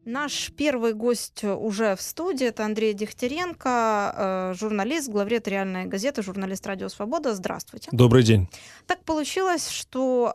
Наш первый гость уже в студии. Это Андрей Дегтяренко, журналист, главред «Реальной газеты», журналист «Радио Свобода». Здравствуйте. Добрый день. Так получилось, что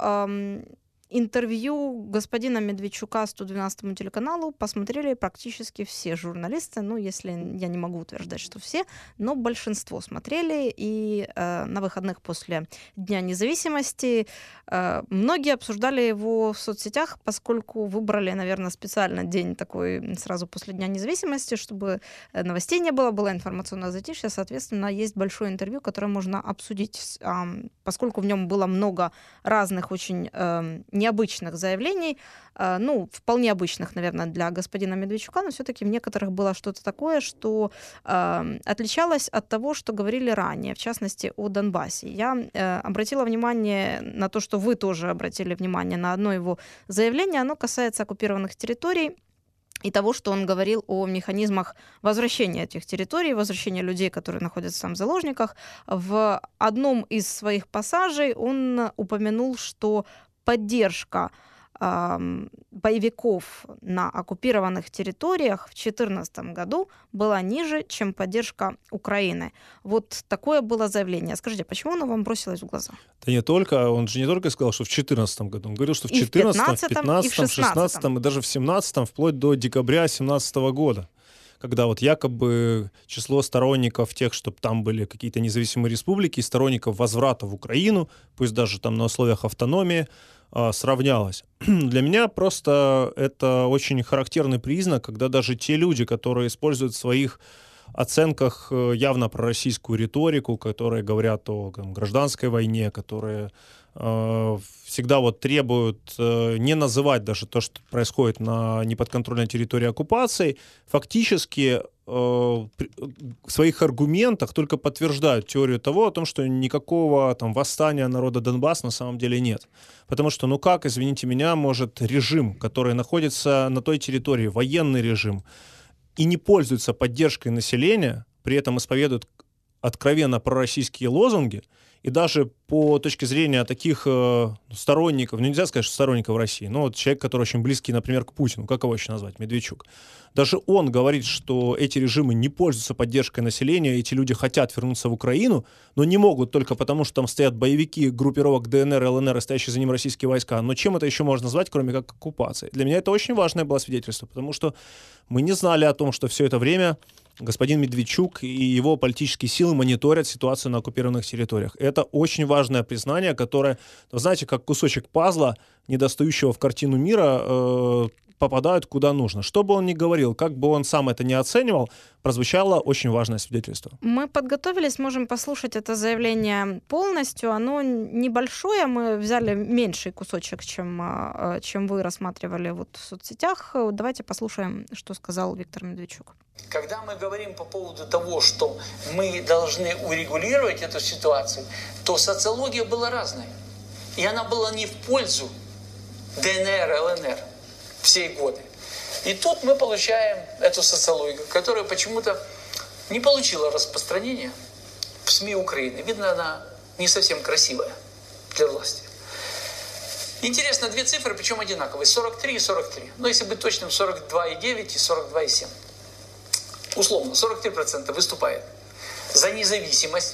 интервью господина Медведчука 112 телеканалу посмотрели практически все журналисты. Ну, если я не могу утверждать, что все, но большинство смотрели. И на выходных после Дня независимости многие обсуждали его в соцсетях, поскольку выбрали, наверное, специально день такой сразу после Дня независимости, чтобы новостей не было, было информационное затишье. Соответственно, есть большое интервью, которое можно обсудить, поскольку в нем было много разных очень необычных заявлений, вполне обычных, наверное, для господина Медведчука, но все-таки в некоторых было что-то такое, что отличалось от того, что говорили ранее, в частности, о Донбассе. Я обратила внимание на то, что вы тоже обратили внимание на одно его заявление. Оно касается оккупированных территорий и того, что он говорил о механизмах возвращения этих территорий, возвращения людей, которые находятся там в заложниках. В одном из своих пассажей он упомянул, что поддержка боевиков на оккупированных территориях в 2014 году была ниже, чем поддержка Украины. Вот такое было заявление. Скажите, почему оно вам бросилось в глаза? Да не только, он же не только сказал, что в 2014 году, он говорил, что в 2014, 2015, 2016 и даже в 2017, вплоть до декабря 2017 года, когда вот якобы число сторонников тех, чтобы там были какие-то независимые республики, сторонников возврата в Украину, пусть даже там на условиях автономии, сравнялось. Для меня просто это очень характерный признак, когда даже те люди, которые используют в своих оценках явно пророссийскую риторику, которые говорят о гражданской войне, которые всегда вот требуют не называть даже то, что происходит на неподконтрольной территории оккупации, фактически в своих аргументах только подтверждают теорию того, о том, что никакого там восстания народа Донбасса на самом деле нет. Потому что, как, извините меня, может режим, который находится на той территории, военный режим, и не пользуется поддержкой населения, при этом исповедует откровенно пророссийские лозунги, и даже по точке зрения таких сторонников, нельзя сказать, что сторонников России, но вот человек, который очень близкий, например, к Путину, как его еще назвать, Медведчук, даже он говорит, что эти режимы не пользуются поддержкой населения, эти люди хотят вернуться в Украину, но не могут только потому, что там стоят боевики группировок ДНР, ЛНР, и стоящие за ним российские войска. Но чем это еще можно назвать, кроме как оккупацией? Для меня это очень важное было свидетельство, потому что мы не знали о том, что все это время господин Медведчук и его политические силы мониторят ситуацию на оккупированных территориях. Это очень важное признание, которое, вы знаете, как кусочек пазла, недостающего в картину мира, попадают куда нужно. Что бы он ни говорил, как бы он сам это не оценивал, прозвучало очень важное свидетельство. Мы подготовились, можем послушать это заявление полностью. Оно небольшое, мы взяли меньший кусочек, чем вы рассматривали вот в соцсетях. Давайте послушаем, что сказал Виктор Медведчук. Когда мы говорим по поводу того, что мы должны урегулировать эту ситуацию, то социология была разная. И она была не в пользу ДНР, ЛНР все годы. И тут мы получаем эту социологию, которая почему-то не получила распространения в СМИ Украины. Видно, она не совсем красивая для власти. Интересно, две цифры, причем одинаковые. 43 и 43. Но если быть точным, 42,9 и 42,7. Условно, 43% выступает за независимость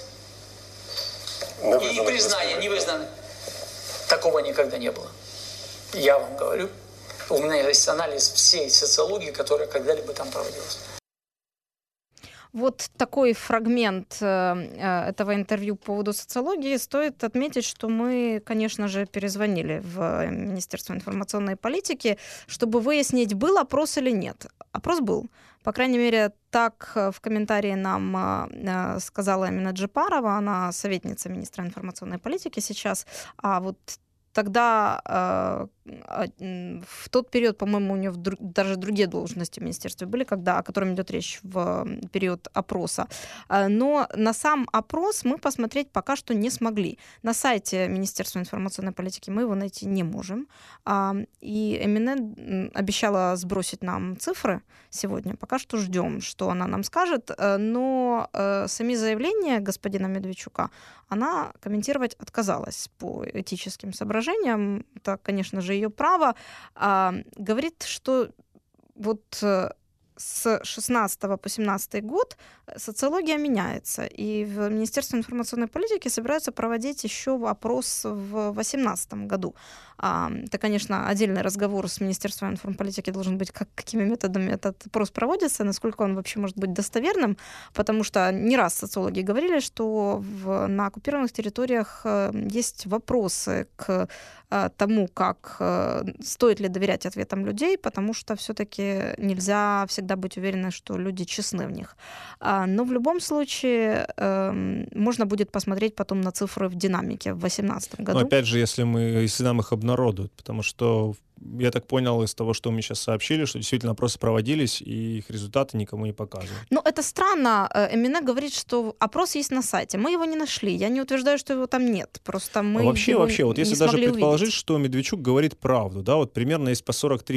и признание невызнанное. Такого никогда не было. Я вам говорю. У меня есть анализ всей социологии, которая когда-либо там проводилась. Вот такой фрагмент этого интервью по поводу социологии. Стоит отметить, что мы, конечно же, перезвонили в Министерство информационной политики, чтобы выяснить, был опрос или нет. Опрос был. По крайней мере, так в комментарии нам сказала именно Джипарова, она советница министра информационной политики сейчас, а вот тогда в тот период, по-моему, у нее даже другие должности в министерстве были, о котором идет речь в период опроса. Но на сам опрос мы посмотреть пока что не смогли. На сайте Министерства информационной политики мы его найти не можем. И Эмине обещала сбросить нам цифры сегодня. Пока что ждем, что она нам скажет. Но сами заявления господина Медведчука она комментировать отказалась по этическим соображениям. Это, конечно же, ее право. Говорит, что с 16 по 17 год социология меняется, и в Министерстве информационной политики собираются проводить еще опрос в 2018 году. Это, конечно, отдельный разговор с Министерством информполитики должен быть, какими методами этот опрос проводится, насколько он вообще может быть достоверным, потому что не раз социологи говорили, что на оккупированных территориях есть вопросы к тому, как стоит ли доверять ответам людей, потому что все-таки нельзя всегда быть уверенной, что люди честны в них. Но в любом случае можно будет посмотреть потом на цифры в динамике в 2018 году. Но опять же, если нам их обнародуют, потому что я так понял из того, что мы сейчас сообщили, что действительно опросы проводились, и их результаты никому не показывают. Ну, это странно. Эмине говорит, что опрос есть на сайте. Мы его не нашли. Я не утверждаю, что его там нет. Просто мы вообще, вот если даже предположить, увидеть, что Медведчук говорит правду, да, вот примерно есть по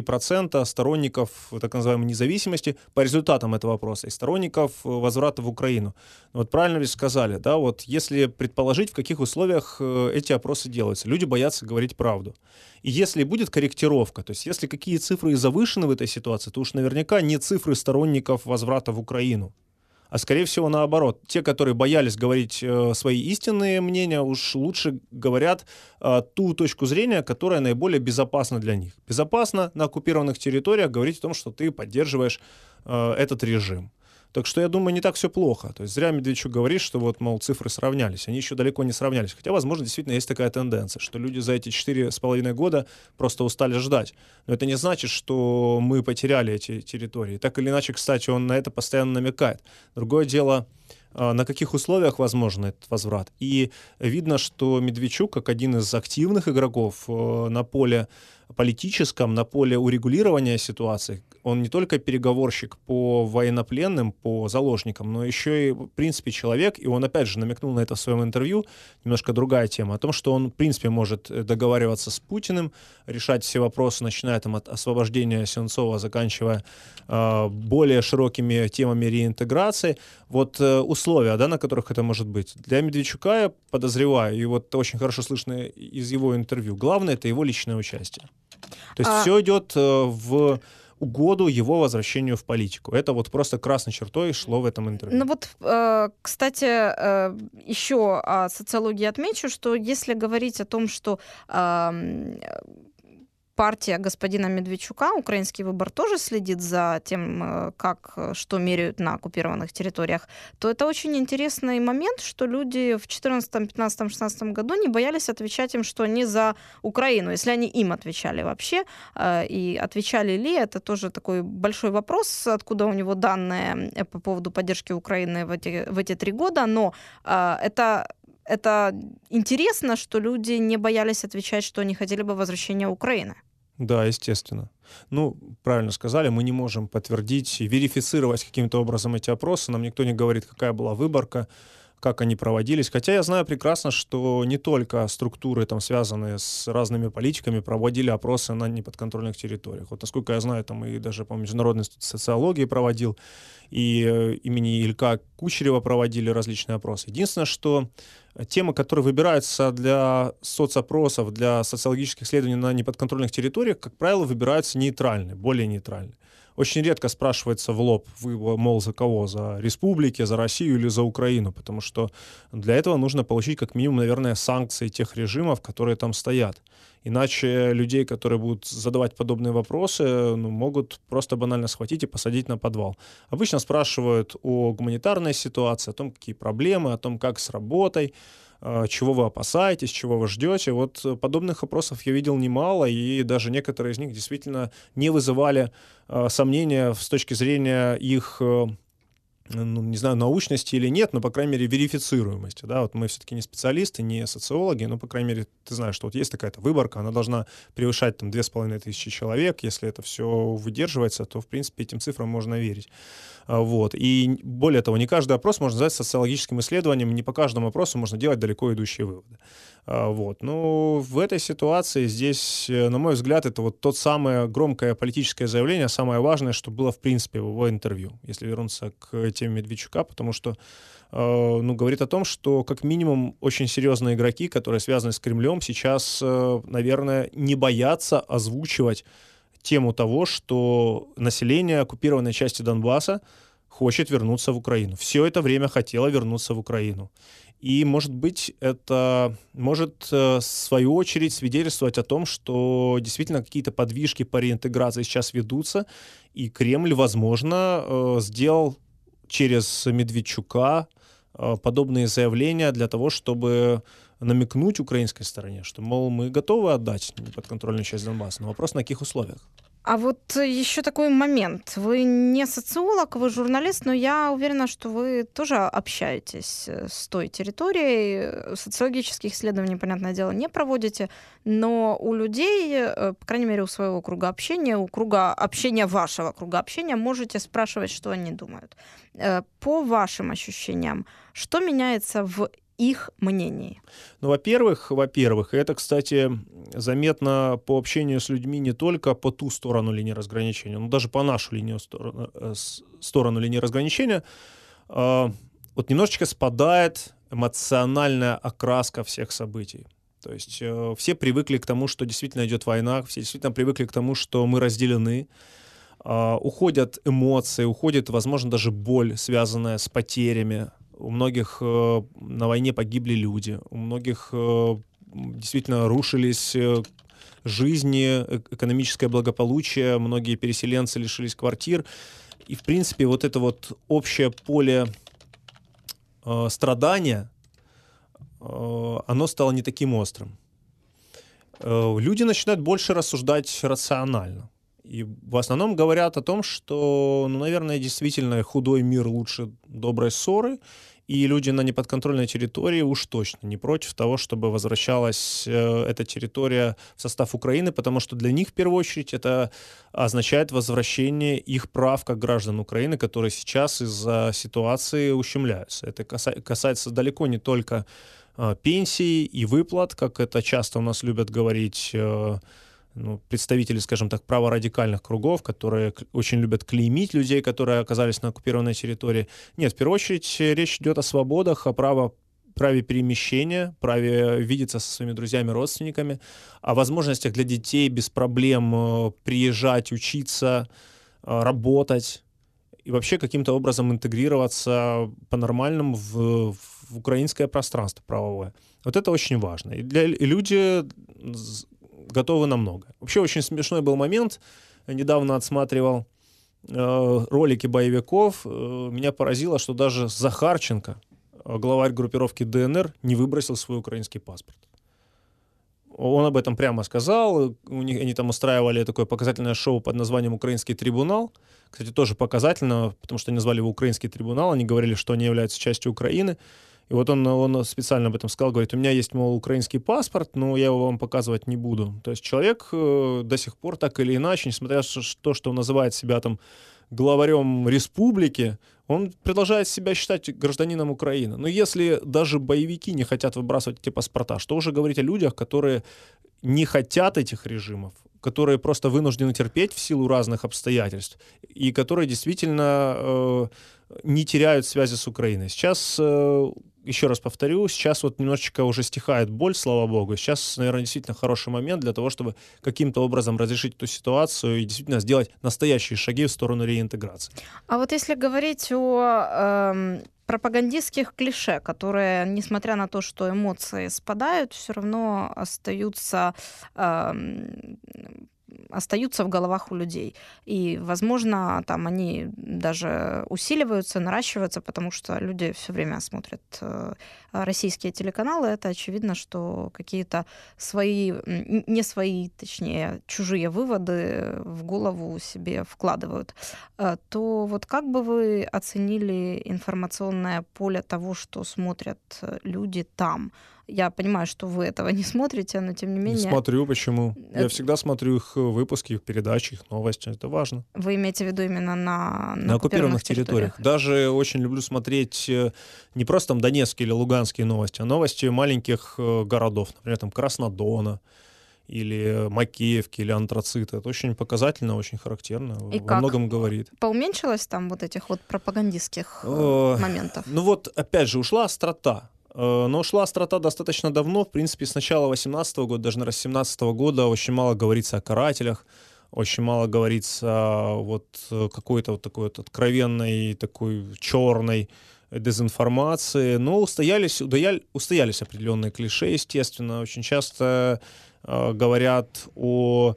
43% сторонников так называемой независимости по результатам этого опроса и сторонников возврата в Украину. Вот правильно ведь сказали, да, вот если предположить, в каких условиях эти опросы делаются, люди боятся говорить правду. И если будет корректировка, то есть если какие цифры завышены в этой ситуации, то уж наверняка не цифры сторонников возврата в Украину, а скорее всего наоборот. Те, которые боялись говорить свои истинные мнения, уж лучше говорят ту точку зрения, которая наиболее безопасна для них. Безопасно на оккупированных территориях говорить о том, что ты поддерживаешь этот режим. Так что, я думаю, не так все плохо. То есть зря Медведчук говорит, что вот, мол, цифры сравнялись. Они еще далеко не сравнялись. Хотя, возможно, действительно есть такая тенденция, что люди за эти 4,5 года просто устали ждать. Но это не значит, что мы потеряли эти территории. Так или иначе, кстати, он на это постоянно намекает. Другое дело, на каких условиях возможен этот возврат. И видно, что Медведчук, как один из активных игроков на поле политическом, на поле урегулирования ситуации, он не только переговорщик по военнопленным, по заложникам, но еще и, в принципе, человек, и он, опять же, намекнул на это в своем интервью, немножко другая тема, о том, что он, в принципе, может договариваться с Путиным, решать все вопросы, начиная там от освобождения Сенцова, заканчивая более широкими темами реинтеграции. Вот условия, да, на которых это может быть. Для Медведчука, я подозреваю, и вот очень хорошо слышно из его интервью, главное — это его личное участие. То есть все идет в угоду его возвращению в политику. Это вот просто красной чертой шло в этом интервью. Ну вот, кстати, еще о социологии отмечу, что если говорить о том, что партия господина Медведчука, «Украинский выбор», тоже следит за тем, что меряют на оккупированных территориях, то это очень интересный момент, что люди в 2014, 2015, 2016 году не боялись отвечать им, что они за Украину, если они им отвечали вообще. И отвечали ли, это тоже такой большой вопрос, откуда у него данные по поводу поддержки Украины в эти 3 года, но это интересно, что люди не боялись отвечать, что они хотели бы возвращения Украины. Да, естественно. Ну, правильно сказали, мы не можем подтвердить и верифицировать каким-то образом эти опросы. Нам никто не говорит, какая была выборка, как они проводились. Хотя я знаю прекрасно, что не только структуры, там, связанные с разными политиками, проводили опросы на неподконтрольных территориях. Вот, насколько я знаю, там и даже, по-моему, Международный институт социологии проводил, и имени Илька Кучерева проводили различные опросы. Единственное, что темы, которые выбираются для соцопросов, для социологических исследований на неподконтрольных территориях, как правило, выбираются нейтральные, более нейтральные. Очень редко спрашивается в лоб, вы, мол, за кого? За республики, за Россию или за Украину? Потому что для этого нужно получить как минимум, наверное, санкции тех режимов, которые там стоят. Иначе людей, которые будут задавать подобные вопросы, могут просто банально схватить и посадить на подвал. Обычно спрашивают о гуманитарной ситуации, о том, какие проблемы, о том, как с работой, чего вы опасаетесь, чего вы ждете. Вот подобных опросов я видел немало, и даже некоторые из них действительно не вызывали сомнения с точки зрения их, не знаю, научности или нет, но, по крайней мере, верифицируемости. Да? Вот мы все-таки не специалисты, не социологи, но, по крайней мере, ты знаешь, что вот есть такая-то выборка, она должна превышать там 2500 человек. Если это все выдерживается, то, в принципе, этим цифрам можно верить. Вот. И более того, не каждый опрос можно назвать социологическим исследованием, не по каждому опросу можно делать далеко идущие выводы. Вот. Но в этой ситуации здесь, на мой взгляд, это вот то самое громкое политическое заявление, самое важное, что было, в принципе, в его интервью, если вернуться к теме Медведчука, потому что говорит о том, что как минимум очень серьезные игроки, которые связаны с Кремлем, сейчас, наверное, не боятся озвучивать тему того, что население оккупированной части Донбасса хочет вернуться в Украину. Все это время хотело вернуться в Украину. И, может быть, это может, в свою очередь, свидетельствовать о том, что действительно какие-то подвижки по реинтеграции сейчас ведутся, и Кремль, возможно, сделал через Медведчука подобные заявления для того, чтобы намекнуть украинской стороне, что, мол, мы готовы отдать неподконтрольную часть Донбасса, но вопрос, на каких условиях. А вот еще такой момент. Вы не социолог, вы журналист, но я уверена, что вы тоже общаетесь с той территорией. Социологических исследований, понятное дело, не проводите, но у людей, по крайней мере, у своего круга общения, у круга общения вашего круга общения, можете спрашивать, что они думают. По вашим ощущениям, что меняется в их мнении? Ну, во-первых, и это, кстати, заметно по общению с людьми не только по ту сторону линии разграничения, но даже по нашу сторону линии разграничения, вот немножечко спадает эмоциональная окраска всех событий. То есть все привыкли к тому, что действительно идет война, все действительно привыкли к тому, что мы разделены, уходят эмоции, уходит, возможно, даже боль, связанная с потерями. У многих на войне погибли люди, у многих действительно рушились жизни, экономическое благополучие, многие переселенцы лишились квартир. И, в принципе, вот это вот общее поле страдания, оно стало не таким острым. Люди начинают больше рассуждать рационально. И в основном говорят о том, что, наверное, действительно худой мир лучше доброй ссоры, и люди на неподконтрольной территории уж точно не против того, чтобы возвращалась эта территория в состав Украины, потому что для них, в первую очередь, это означает возвращение их прав как граждан Украины, которые сейчас из-за ситуации ущемляются. Это касается далеко не только пенсий и выплат, как это часто у нас любят говорить представители, скажем так, праворадикальных кругов, которые очень любят клеймить людей, которые оказались на оккупированной территории. Нет, в первую очередь речь идет о свободах, о праве перемещения, праве видеться со своими друзьями, родственниками, о возможностях для детей без проблем приезжать, учиться, работать и вообще каким-то образом интегрироваться по-нормальному в украинское пространство правовое. Вот это очень важно. И люди готовы на многое. Вообще очень смешной был момент. Я недавно отсматривал ролики боевиков. Меня поразило, что даже Захарченко, главарь группировки ДНР, не выбросил свой украинский паспорт. Он об этом прямо сказал. Они там устраивали такое показательное шоу под названием «Украинский трибунал». Кстати, тоже показательно, потому что они назвали его «Украинский трибунал». Они говорили, что они являются частью Украины. И вот он специально об этом сказал, говорит, у меня есть, мол, украинский паспорт, но я его вам показывать не буду. То есть человек до сих пор так или иначе, несмотря на то, что он называет себя там главарем республики, он продолжает себя считать гражданином Украины. Но если даже боевики не хотят выбрасывать эти паспорта, что уже говорить о людях, которые не хотят этих режимов, которые просто вынуждены терпеть в силу разных обстоятельств, и которые действительно не теряют связи с Украиной. Сейчас, еще раз повторю, сейчас вот немножечко уже стихает боль, слава богу. Сейчас, наверное, действительно хороший момент для того, чтобы каким-то образом разрешить эту ситуацию и действительно сделать настоящие шаги в сторону реинтеграции. А вот если говорить о пропагандистских клише, которые, несмотря на то, что эмоции спадают, все равно остаются в головах у людей. И, возможно, там они даже усиливаются, наращиваются, потому что люди все время смотрят российские телеканалы. Это очевидно, что какие-то точнее, чужие выводы в голову себе вкладывают. То вот как бы вы оценили информационное поле того, что смотрят люди там? Я понимаю, что вы этого не смотрите, но тем не менее... Не смотрю, почему? Я всегда смотрю их выпуски, их передачи, их новости. Это важно. Вы имеете в виду именно на оккупированных территориях? Даже очень люблю смотреть не просто там донецкие или луганские новости, а новости маленьких городов, например, там Краснодона или Макеевки, или Антрацита. Это очень показательно, очень характерно, и во многом говорит. Поуменьшилось там вот этих вот пропагандистских моментов? Ну вот, опять же, ушла острота. Но ушла острота достаточно давно. В принципе, с начала 2018 года, даже, наверное, с 2017 года очень мало говорится о карателях, очень мало говорится вот какой-то вот такой вот откровенной, такой черной дезинформации. Но устоялись определенные клише, естественно. Очень часто говорят о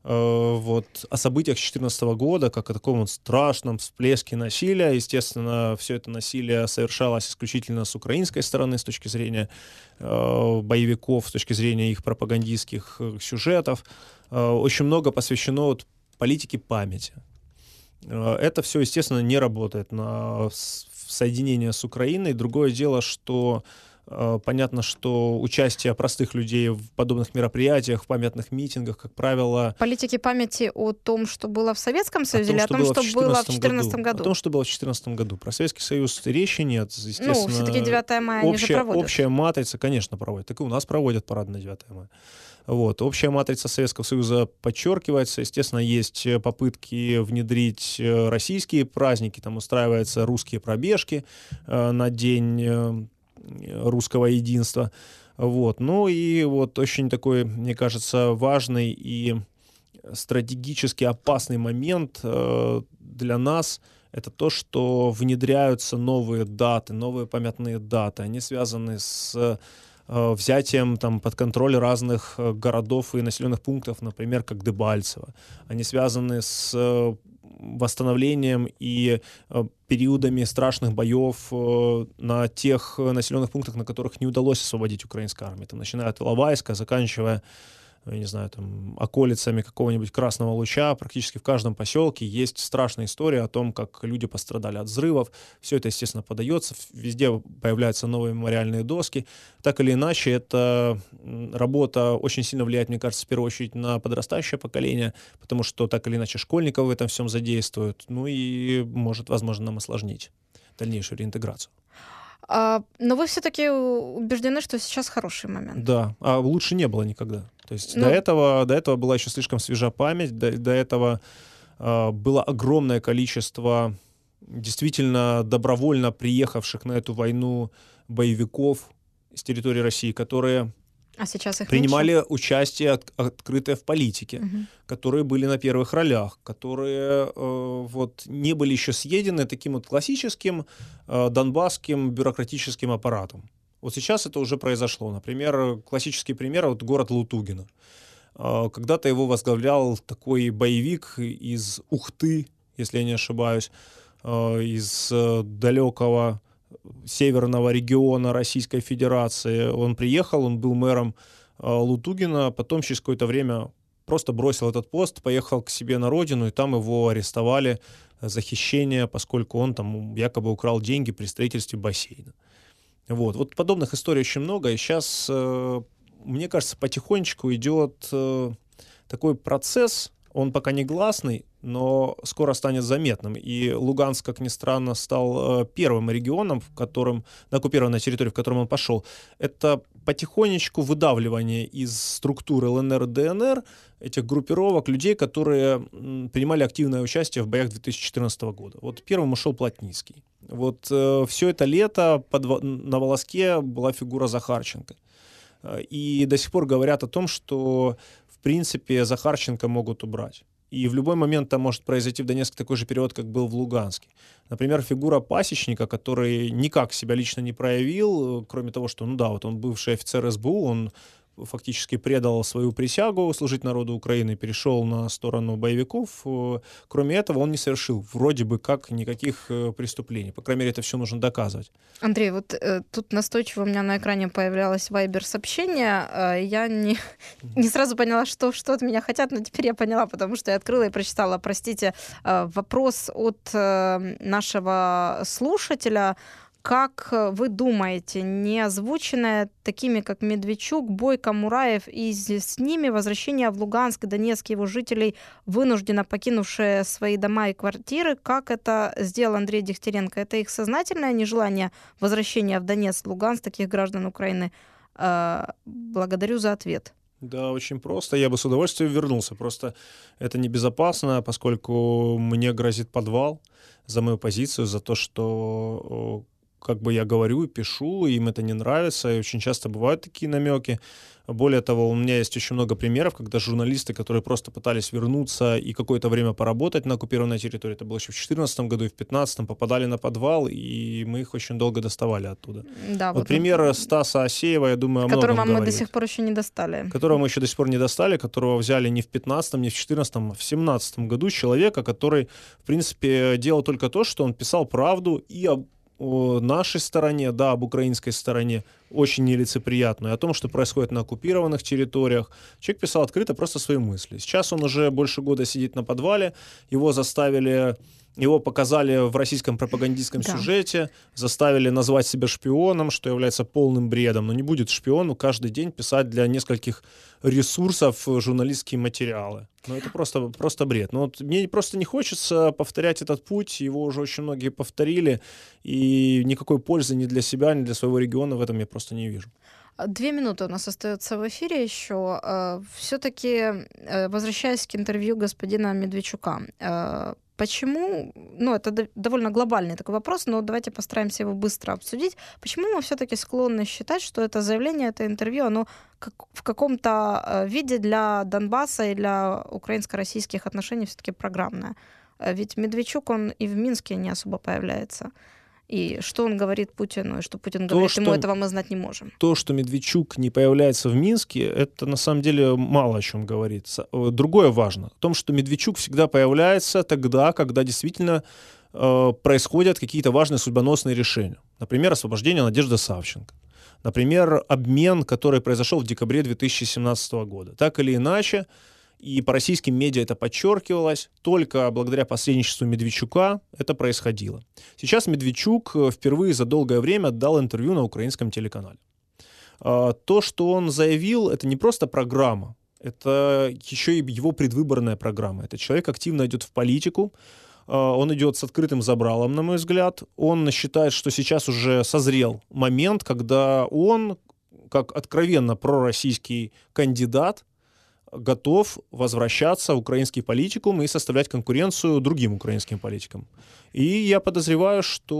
событиях 2014 года, как о таком вот страшном всплеске насилия. Естественно, все это насилие совершалось исключительно с украинской стороны, с точки зрения боевиков, с точки зрения их пропагандистских сюжетов. Очень много посвящено вот политике памяти. Это все, естественно, не работает на соединение с Украиной. Другое дело, что понятно, что участие простых людей в подобных мероприятиях, в памятных митингах, как правило... Политики памяти о том, что было в Советском Союзе, или о том, что было в 2014 году? О том, что было в 2014 году. Про Советский Союз речи нет. Естественно, все-таки 9 мая они же проводят. Общая матрица, конечно, проводит. Так и у нас проводят парад на 9 мая. Вот. Общая матрица Советского Союза подчеркивается. Естественно, есть попытки внедрить российские праздники. Там устраиваются русские пробежки на день русского единства. Вот. Ну и вот очень такой, мне кажется, важный и стратегически опасный момент для нас — это то, что внедряются новые даты, новые памятные даты. Они связаны с взятием там, под контроль разных городов и населенных пунктов, например, как Дебальцево. Они связаны с восстановлением и периодами страшных боев на тех населенных пунктах, на которых не удалось освободить украинскую армию. Там, начиная от Иловайска, заканчивая, я не знаю, там, околицами какого-нибудь Красного Луча. Практически в каждом поселке есть страшная история о том, как люди пострадали от взрывов. Все это, естественно, подается. Везде появляются новые мемориальные доски. Так или иначе, эта работа очень сильно влияет, мне кажется, в первую очередь на подрастающее поколение, потому что так или иначе школьников в этом всем задействуют. Ну и может, возможно, нам осложнить дальнейшую реинтеграцию. Но вы все-таки убеждены, что сейчас хороший момент. Да, а лучше не было никогда. То есть до этого была еще слишком свежа память, до этого было огромное количество действительно добровольно приехавших на эту войну боевиков с территории России, которые принимали участие открытое в политике, которые были на первых ролях, которые не были еще съедены таким вот классическим донбасским бюрократическим аппаратом. Вот сейчас это уже произошло. Например, классический пример — вот город Лутугино. Когда-то его возглавлял такой боевик из Ухты, если я не ошибаюсь, из далекого северного региона Российской Федерации. Он приехал, он был мэром Лутугина, потом через какое-то время просто бросил этот пост, поехал к себе на родину, и там его арестовали за хищение, поскольку он там якобы украл деньги при строительстве бассейна. Вот подобных историй очень много, и сейчас, мне кажется, потихонечку идет такой процесс, он пока не гласный, но скоро станет заметным. И Луганск, как ни странно, стал первым регионом, на оккупированной территории, в котором он пошел. Это потихонечку выдавливание из структуры ЛНР и ДНР этих группировок людей, которые принимали активное участие в боях 2014 года. Вот первым ушел Плотницкий. Вот все это лето на волоске была фигура Захарченко. И до сих пор говорят о том, что в принципе Захарченко могут убрать. И в любой момент там может произойти в Донецке такой же период, как был в Луганске. Например, фигура Пасечника, который никак себя лично не проявил, кроме того, что, он бывший офицер СБУ, он фактически предал свою присягу служить народу Украины, перешел на сторону боевиков. Кроме этого, он не совершил вроде бы как никаких преступлений. По крайней мере, это все нужно доказывать. Андрей, вот тут настойчиво у меня на экране появлялось вайбер-сообщение. Я не сразу поняла, что от меня хотят, но теперь я поняла, потому что я открыла и прочитала, вопрос от нашего слушателя. Как вы думаете, не озвученное такими, как Медведчук, Бойко, Мураев и с ними возвращение в Луганск и Донецк его жителей, вынужденно покинувшие свои дома и квартиры, как это сделал Андрей Дегтяренко? Это их сознательное нежелание возвращения в Донецк, Луганск таких граждан Украины? Благодарю за ответ. Да, очень просто. Я бы с удовольствием вернулся. Просто это небезопасно, поскольку мне грозит подвал за мою позицию, за то, что как бы я говорю и пишу, им это не нравится, и очень часто бывают такие намеки. Более того, у меня есть очень много примеров, когда журналисты, которые просто пытались вернуться и какое-то время поработать на оккупированной территории, это было еще в 2014 году и в 2015, попадали на подвал, и мы их очень долго доставали оттуда. Да, вот пример Стаса Асеева, я думаю, о многом которого мы говорит. до сих пор еще не достали. Которого мы еще до сих пор не достали, которого взяли не в 2015, не в 2014, а в 2017 году, человека, который, в принципе, делал только то, что он писал правду и о нашей стороне, да, об украинской стороне, очень нелицеприятную, о том, что происходит на оккупированных территориях. Человек писал открыто просто свои мысли. Сейчас он уже больше года сидит на подвале, его показали в российском пропагандистском сюжете, заставили назвать себя шпионом, что является полным бредом. Но не будет шпиону каждый день писать для нескольких ресурсов журналистские материалы. Это просто бред. Но вот мне просто не хочется повторять этот путь, его уже очень многие повторили, и никакой пользы ни для себя, ни для своего региона в этом я просто не вижу. 2 минуты у нас остается в эфире еще. Все-таки, возвращаясь к интервью господина Медведчука, почему, это довольно глобальный такой вопрос, но давайте постараемся его быстро обсудить. Почему мы все-таки склонны считать, что это заявление, это интервью, оно в каком-то виде для Донбасса и для украинско-российских отношений все-таки программное? Ведь Медведчук, он и в Минске не особо появляется. И что он говорит Путину, и что Путин говорит ему, этого мы знать не можем. То, что Медведчук не появляется в Минске, это на самом деле мало о чем говорится. Другое важно. В том, что Медведчук всегда появляется тогда, когда действительно происходят какие-то важные судьбоносные решения. Например, освобождение Надежды Савченко. Например, обмен, который произошел в декабре 2017 года. Так или иначе, и по российским медиа это подчеркивалось, только благодаря посредничеству Медведчука это происходило. Сейчас Медведчук впервые за долгое время дал интервью на украинском телеканале. То, что он заявил, это не просто программа, это еще и его предвыборная программа. Этот человек активно идет в политику, он идет с открытым забралом, на мой взгляд. Он считает, что сейчас уже созрел момент, когда он, как откровенно пророссийский кандидат, готов возвращаться в украинский политикум и составлять конкуренцию другим украинским политикам. И я подозреваю,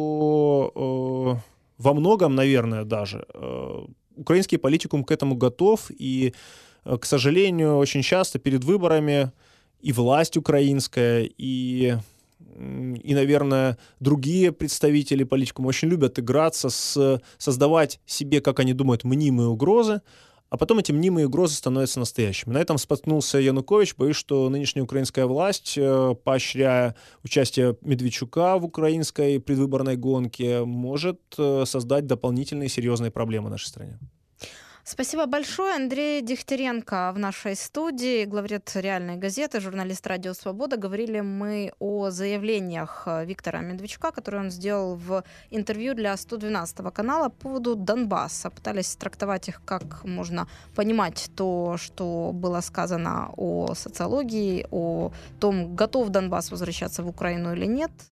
что во многом, наверное, даже украинский политикум к этому готов. И, к сожалению, очень часто перед выборами и власть украинская, и, наверное, другие представители политикума очень любят играться, создавать себе, как они думают, мнимые угрозы, а потом эти мнимые угрозы становятся настоящими. На этом споткнулся Янукович. Боюсь, что нынешняя украинская власть, поощряя участие Медведчука в украинской предвыборной гонке, может создать дополнительные серьезные проблемы в нашей стране. Спасибо большое. Андрей Дегтяренко в нашей студии, главред «Реальной газеты», журналист «Радио Свобода». Говорили мы о заявлениях Виктора Медведчука, которые он сделал в интервью для 112 канала по поводу Донбасса. Пытались трактовать их, как можно понимать то, что было сказано о социологии, о том, готов Донбасс возвращаться в Украину или нет.